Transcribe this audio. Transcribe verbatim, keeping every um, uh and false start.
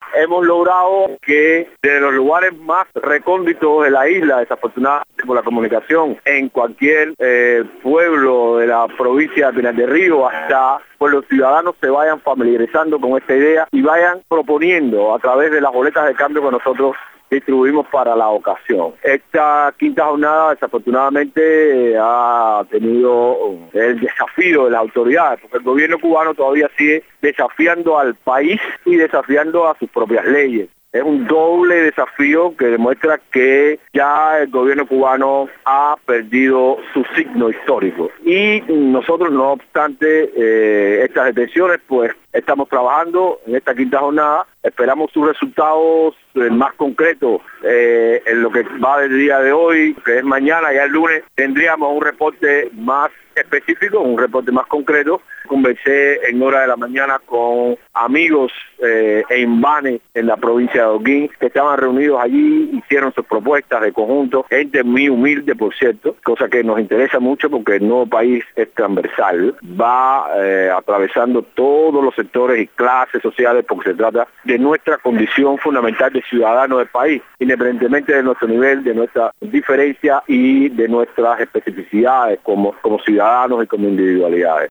hemos logrado que de los lugares más recónditos de la isla, desafortunadamente por la comunicación, en cualquier eh, pueblo de la provincia de Pinar del Río, hasta pues los ciudadanos se vayan familiarizando con esta idea y vayan proponiendo a través de las boletas de cambio que nosotros distribuimos para la ocasión. Esta quinta jornada desafortunadamente ha tenido el desafío de las autoridades, porque el gobierno cubano todavía sigue desafiando al país y desafiando a sus propias leyes. Es un doble desafío que demuestra que ya el gobierno cubano ha perdido su signo histórico. Y nosotros, no obstante eh, estas detenciones, pues estamos trabajando en esta quinta jornada. Esperamos sus resultados eh, más concretos eh, en lo que va del día de hoy, que es mañana. Ya el lunes tendríamos un reporte más específico, un reporte más concreto. Conversé en hora de la mañana con amigos eh, en Bane, en la provincia de Holguín, que estaban reunidos allí, hicieron sus propuestas de conjunto, gente muy humilde, por cierto, cosa que nos interesa mucho porque el nuevo país es transversal, va eh, atravesando todos los sectores y clases sociales, porque se trata de nuestra condición fundamental de ciudadano del país, independientemente de nuestro nivel, de nuestra diferencia y de nuestras especificidades como, como ciudadanos y como individualidades.